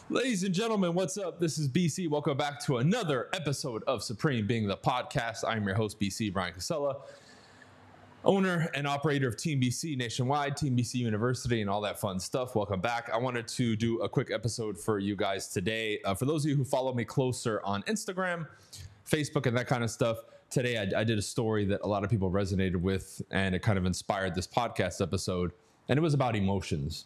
Ladies and gentlemen, what's up? This is BC. Welcome back to another episode of Supreme Being the Podcast. I'm your host, BC Brian Casella, owner and operator of Team BC Nationwide, Team BC University, and all that fun stuff. Welcome back. I wanted to do a quick episode for you guys today. For those of you who follow me closer on Instagram, Facebook, and that kind of stuff, today I did a story that a lot of people resonated with, and it kind of inspired this podcast episode, and it was about emotions.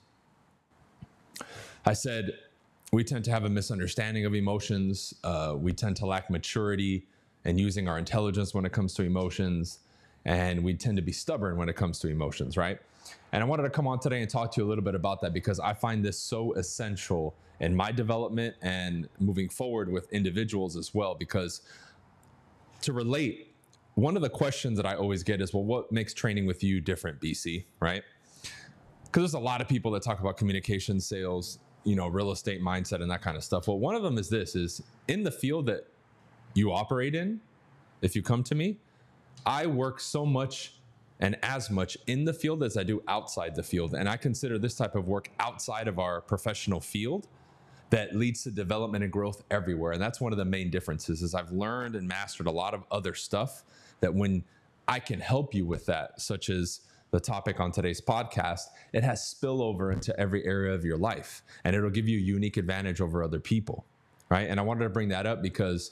I said, we tend to have a misunderstanding of emotions. We tend to lack maturity and using our intelligence when it comes to emotions. And we tend to be stubborn when it comes to emotions, right? And I wanted to come on today and talk to you a little bit about that because I find this so essential in my development and moving forward with individuals as well. Because to relate, one of the questions that I always get is, well, what makes training with you different, BC, right? Because there's a lot of people that talk about communication, sales, real estate mindset and that kind of stuff. Well, one of them is this, is in the field that you operate in, if you come to me, I work so much and as much in the field as I do outside the field. And I consider this type of work outside of our professional field that leads to development and growth everywhere. And that's one of the main differences is I've learned and mastered a lot of other stuff that when I can help you with that, such as the topic on today's podcast, it has spillover into every area of your life and it'll give you a unique advantage over other people, right? And I wanted to bring that up because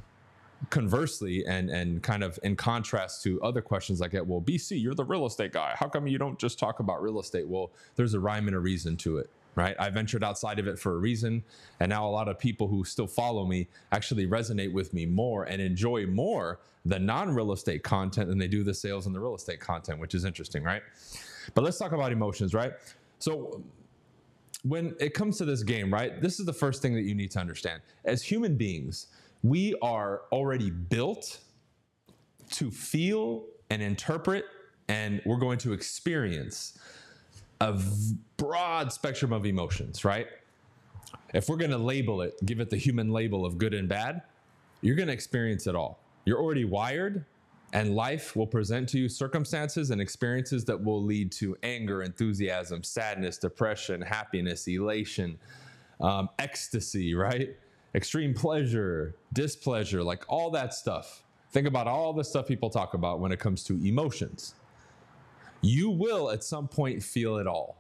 conversely, and kind of in contrast to other questions I get, well, BC, you're the real estate guy. How come you don't just talk about real estate? Well, there's a rhyme and a reason to it, right? I ventured outside of it for a reason. And now a lot of people who still follow me actually resonate with me more and enjoy more the non-real estate content than they do the sales and the real estate content, which is interesting, right? But let's talk about emotions, right? So when it comes to this game, right, this is the first thing that you need to understand. As human beings, we are already built to feel and interpret, and we're going to experience a broad spectrum of emotions, right? If we're going to label it, give it the human label of good and bad, you're going to experience it all. You're already wired, and life will present to you circumstances and experiences that will lead to anger, enthusiasm, sadness, depression, happiness, elation, ecstasy, right? Extreme pleasure, displeasure, like all that stuff. Think about all the stuff people talk about when it comes to emotions. You will at some point feel it all.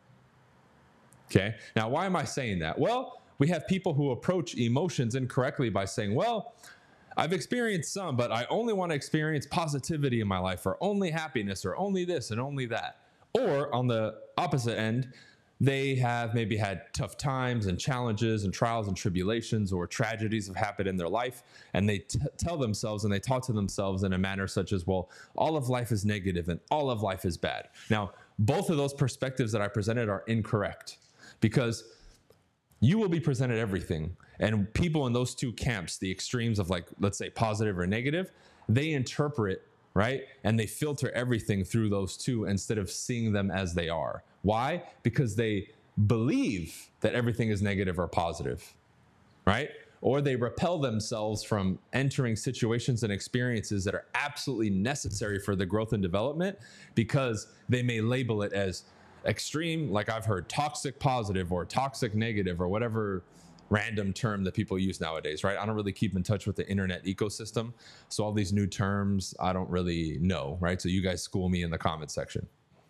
Okay, now why am I saying that? Well, we have people who approach emotions incorrectly by saying, well, I've experienced some, but I only want to experience positivity in my life, or only happiness, or only this and only that. Or on the opposite end, they have maybe had tough times and challenges and trials and tribulations or tragedies have happened in their life. And they tell themselves and they talk to themselves in a manner such as, well, all of life is negative and all of life is bad. Now, both of those perspectives that I presented are incorrect because you will be presented everything. And people in those two camps, the extremes of like, let's say positive or negative, they interpret, right? And they filter everything through those two instead of seeing them as they are. Why? Because they believe that everything is negative or positive, right? Or they repel themselves from entering situations and experiences that are absolutely necessary for the growth and development because they may label it as extreme, like I've heard toxic positive or toxic negative or whatever random term that people use nowadays, right? I don't really keep in touch with the internet ecosystem. So all these new terms, I don't really know, right? So you guys school me in the comment section.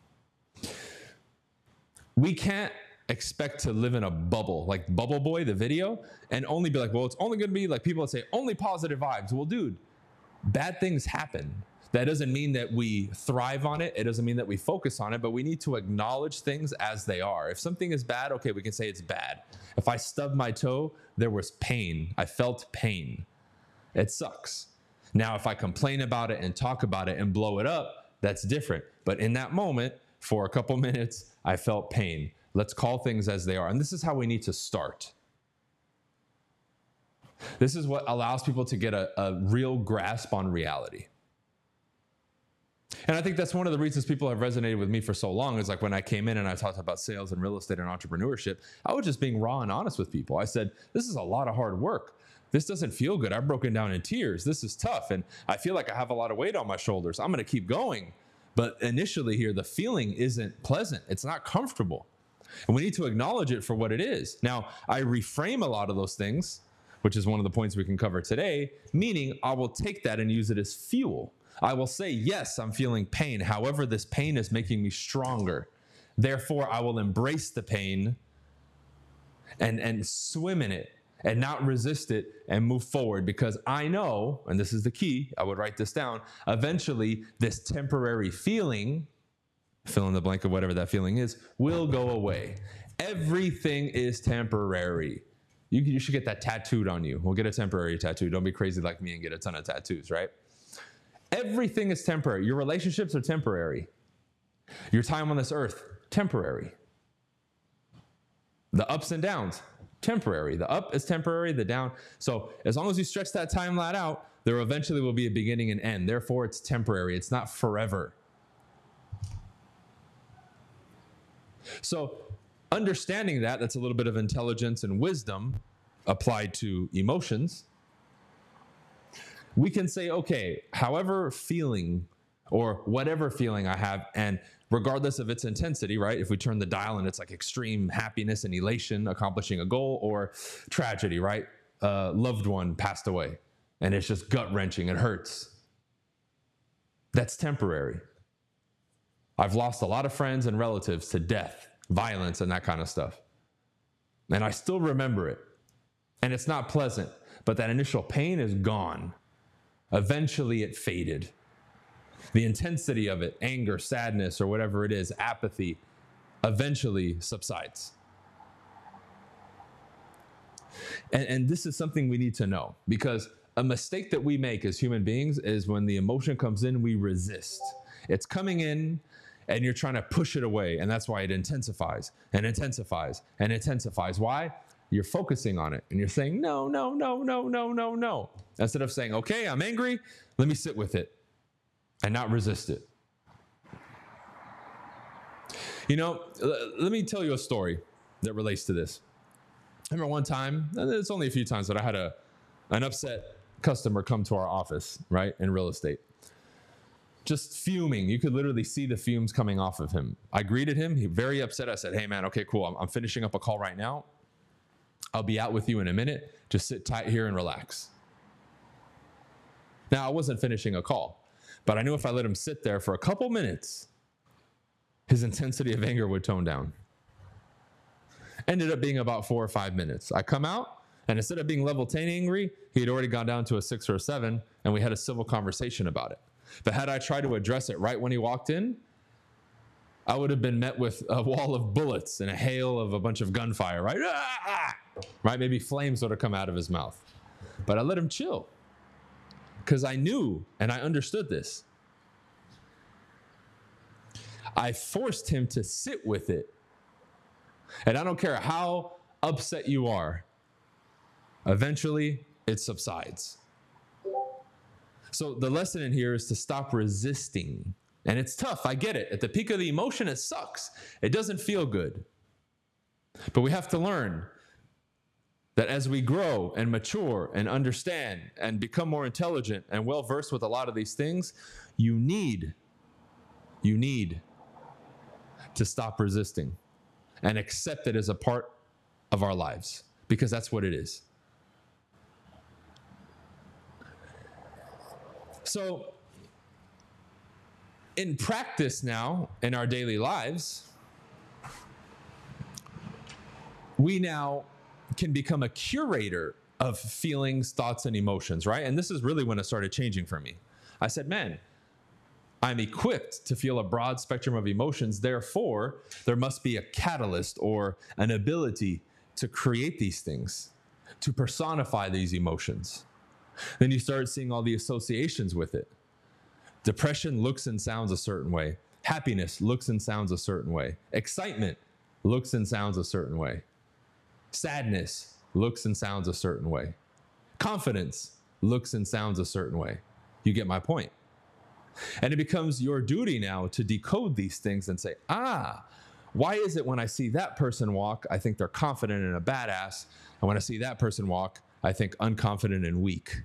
We can't expect to live in a bubble, like Bubble Boy, the video, and only be like, well, it's only going to be like people that say only positive vibes. Well, dude, bad things happen. That doesn't mean that we thrive on it. It doesn't mean that we focus on it, but we need to acknowledge things as they are. If something is bad, okay, we can say it's bad. If I stubbed my toe, there was pain. I felt pain. It sucks. Now, if I complain about it and talk about it and blow it up, that's different. But in that moment, for a couple minutes, I felt pain. Let's call things as they are. And this is how we need to start. This is what allows people to get a real grasp on reality. And I think that's one of the reasons people have resonated with me for so long is like when I came in and I talked about sales and real estate and entrepreneurship, I was just being raw and honest with people. I said, this is a lot of hard work. This doesn't feel good. I've broken down in tears. This is tough. And I feel like I have a lot of weight on my shoulders. I'm going to keep going. But initially here, the feeling isn't pleasant. It's not comfortable. And we need to acknowledge it for what it is. Now, I reframe a lot of those things, which is one of the points we can cover today, meaning I will take that and use it as fuel. I will say, yes, I'm feeling pain. However, this pain is making me stronger. Therefore, I will embrace the pain and swim in it and not resist it and move forward, because I know, and this is the key, I would write this down, eventually this temporary feeling, fill in the blank of whatever that feeling is, will go away. Everything is temporary. You should get that tattooed on you. We'll get a temporary tattoo. Don't be crazy like me and get a ton of tattoos, right? Everything is temporary. Your relationships are temporary. Your time on this earth, temporary. The ups and downs, temporary. The up is temporary, the down. So as long as you stretch that timeline out, there eventually will be a beginning and end. Therefore, it's temporary. It's not forever. So understanding that, that's a little bit of intelligence and wisdom applied to emotions. We can say, okay, however feeling or whatever feeling I have, and regardless of its intensity, right? If we turn the dial and it's like extreme happiness and elation, accomplishing a goal, or tragedy, right? A loved one passed away and it's just gut-wrenching, it hurts. That's temporary. I've lost a lot of friends and relatives to death, violence, and that kind of stuff. And I still remember it. And it's not pleasant, but that initial pain is gone. Eventually it faded. The intensity of it, anger, sadness, or whatever it is, apathy, eventually subsides. And this is something we need to know, because a mistake that we make as human beings is when the emotion comes in, we resist. It's coming in and you're trying to push it away. And that's why it intensifies and intensifies and intensifies. Why? You're focusing on it and you're saying, no, no, no, no, no, no, no. Instead of saying, okay, I'm angry, let me sit with it and not resist it. You know, let me tell you a story that relates to this. I remember one time, and it's only a few times, but I had an upset customer come to our office, right, in real estate. Just fuming. You could literally see the fumes coming off of him. I greeted him. He very upset. I said, hey, man, okay, cool. I'm finishing up a call right now. I'll be out with you in a minute. Just sit tight here and relax. Now, I wasn't finishing a call, but I knew if I let him sit there for a couple minutes, his intensity of anger would tone down. Ended up being about 4 or 5 minutes. I come out, and instead of being level 10 angry, he had already gone down to a 6 or a 7, and we had a civil conversation about it. But had I tried to address it right when he walked in, I would have been met with a wall of bullets and a hail of a bunch of gunfire, right? Right? Maybe flames would have come out of his mouth. But I let him chill because I knew and I understood this. I forced him to sit with it. And I don't care how upset you are, eventually it subsides. So the lesson in here is to stop resisting. And it's tough, I get it. At the peak of the emotion, it sucks. It doesn't feel good. But we have to learn that as we grow and mature and understand and become more intelligent and well-versed with a lot of these things, you need to stop resisting and accept it as a part of our lives, because that's what it is. So in practice now, in our daily lives, we now can become a curator of feelings, thoughts, and emotions, right? And this is really when it started changing for me. I said, man, I'm equipped to feel a broad spectrum of emotions. Therefore, there must be a catalyst or an ability to create these things, to personify these emotions. Then you start seeing all the associations with it. Depression looks and sounds a certain way. Happiness looks and sounds a certain way. Excitement looks and sounds a certain way. Sadness looks and sounds a certain way. Confidence looks and sounds a certain way. You get my point. And it becomes your duty now to decode these things and say, why is it when I see that person walk, I think they're confident and a badass, and when I see that person walk, I think unconfident and weak?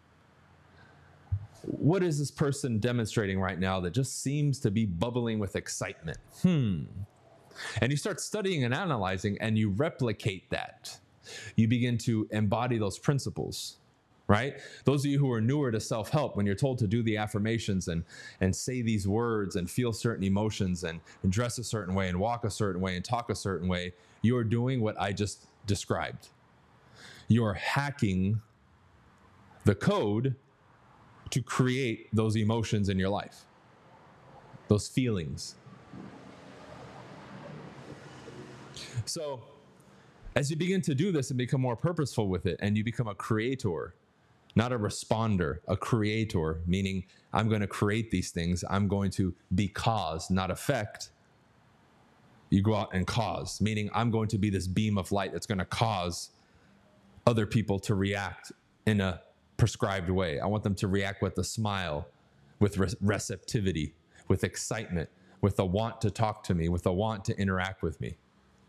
What is this person demonstrating right now that just seems to be bubbling with excitement? And you start studying and analyzing, and you replicate that. You begin to embody those principles, right? Those of you who are newer to self-help, when you're told to do the affirmations and say these words and feel certain emotions and dress a certain way and walk a certain way and talk a certain way, you're doing what I just described. You're hacking the code to create those emotions in your life, those feelings. So as you begin to do this and become more purposeful with it, and you become a creator, not a responder, a creator, meaning I'm going to create these things. I'm going to be cause, not effect. You go out and cause, meaning I'm going to be this beam of light that's going to cause other people to react in a prescribed way. I want them to react with a smile, with receptivity, with excitement, with a want to talk to me, with a want to interact with me.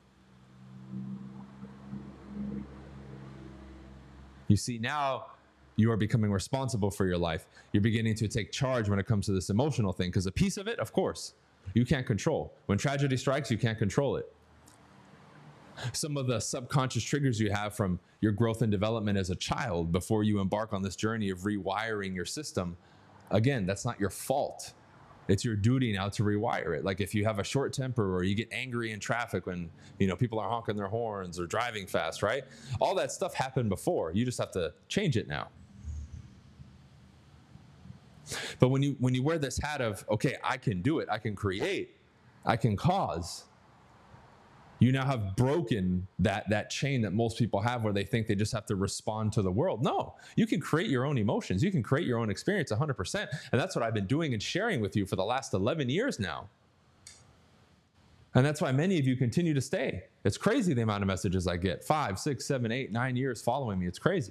You see, now you are becoming responsible for your life. You're beginning to take charge when it comes to this emotional thing, because a piece of it, of course, you can't control. When tragedy strikes, you can't control it. Some of the subconscious triggers you have from your growth and development as a child before you embark on this journey of rewiring your system, again, that's not your fault. It's your duty now to rewire it. Like if you have a short temper or you get angry in traffic when, people are honking their horns or driving fast, right? All that stuff happened before. You just have to change it now. But when you wear this hat of, okay, I can do it, I can create, I can cause, you now have broken that chain that most people have where they think they just have to respond to the world. No, you can create your own emotions. You can create your own experience 100%. And that's what I've been doing and sharing with you for the last 11 years now. And that's why many of you continue to stay. It's crazy the amount of messages I get. 5, 6, 7, 8, 9 years following me. It's crazy.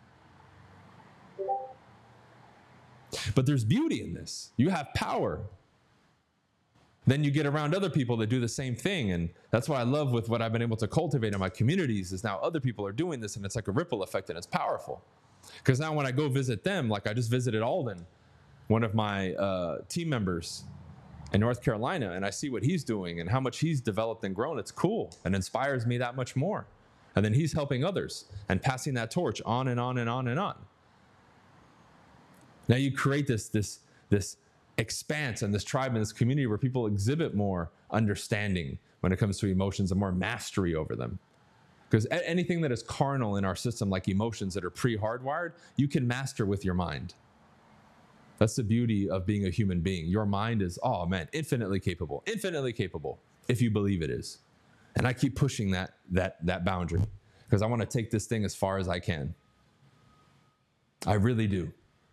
But there's beauty in this. You have power. Then you get around other people that do the same thing. And that's what I love with what I've been able to cultivate in my communities is now other people are doing this, and it's like a ripple effect, and it's powerful. Because now when I go visit them, like I just visited Alden, one of my team members in North Carolina, and I see what he's doing and how much he's developed and grown. It's cool and inspires me that much more. And then he's helping others and passing that torch on and on and on and on. Now you create this expanse and this tribe and this community where people exhibit more understanding when it comes to emotions and more mastery over them. Because anything that is carnal in our system, like emotions that are pre-hardwired, you can master with your mind. That's the beauty of being a human being. Your mind is, infinitely capable if you believe it is. And I keep pushing that boundary because I want to take this thing as far as I can. I really do.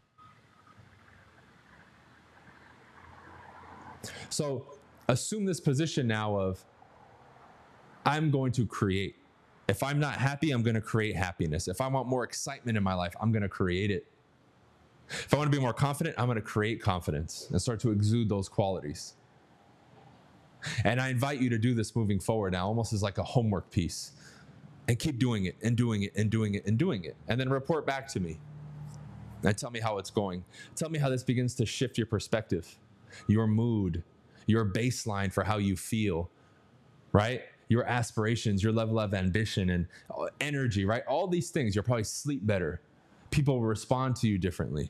So assume this position now of, I'm going to create. If I'm not happy, I'm going to create happiness. If I want more excitement in my life, I'm going to create it. If I want to be more confident, I'm going to create confidence and start to exude those qualities. And I invite you to do this moving forward now, almost as like a homework piece. And keep doing it and doing it and doing it and doing it. And then report back to me. And tell me how it's going. Tell me how this begins to shift your perspective, your mood, your baseline for how you feel, right? Your aspirations, your level of ambition and energy, right? All these things, you'll probably sleep better. People will respond to you differently.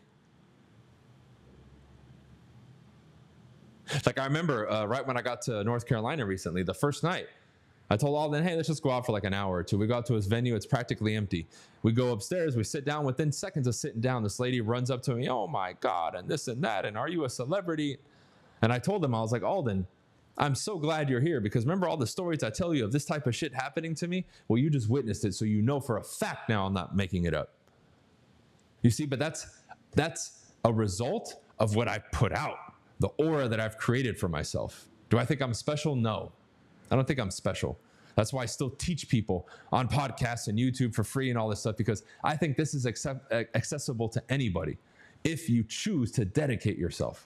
Like I remember right when I got to North Carolina recently, the first night, I told Alden, hey, let's just go out for like an hour or two. We go out to his venue. It's practically empty. We go upstairs. We sit down. Within seconds of sitting down, this lady runs up to me. Oh, my God, and this and that. And are you a celebrity? And I told him, I was like, Alden, I'm so glad you're here because remember all the stories I tell you of this type of shit happening to me? Well, you just witnessed it, so you know for a fact now I'm not making it up. You see, but that's a result of what I put out, the aura that I've created for myself. Do I think I'm special? No, I don't think I'm special. That's why I still teach people on podcasts and YouTube for free and all this stuff, because I think this is accessible to anybody if you choose to dedicate yourself.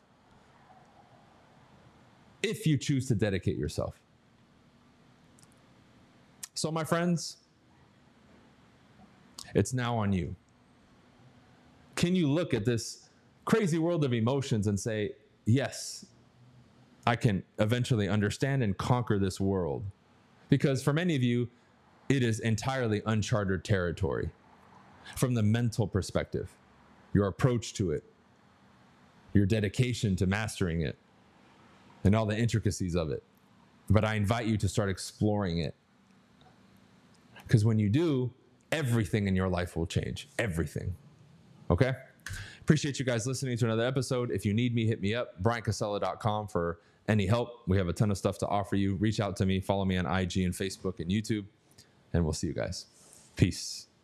If you choose to dedicate yourself. So my friends, it's now on you. Can you look at this crazy world of emotions and say, yes, I can eventually understand and conquer this world. Because for many of you, it is entirely uncharted territory from the mental perspective, your approach to it, your dedication to mastering it, and all the intricacies of it. But I invite you to start exploring it. Because when you do, everything in your life will change. Everything. Okay? Appreciate you guys listening to another episode. If you need me, hit me up, briancasella.com for any help. We have a ton of stuff to offer you. Reach out to me. Follow me on IG and Facebook and YouTube. And we'll see you guys. Peace.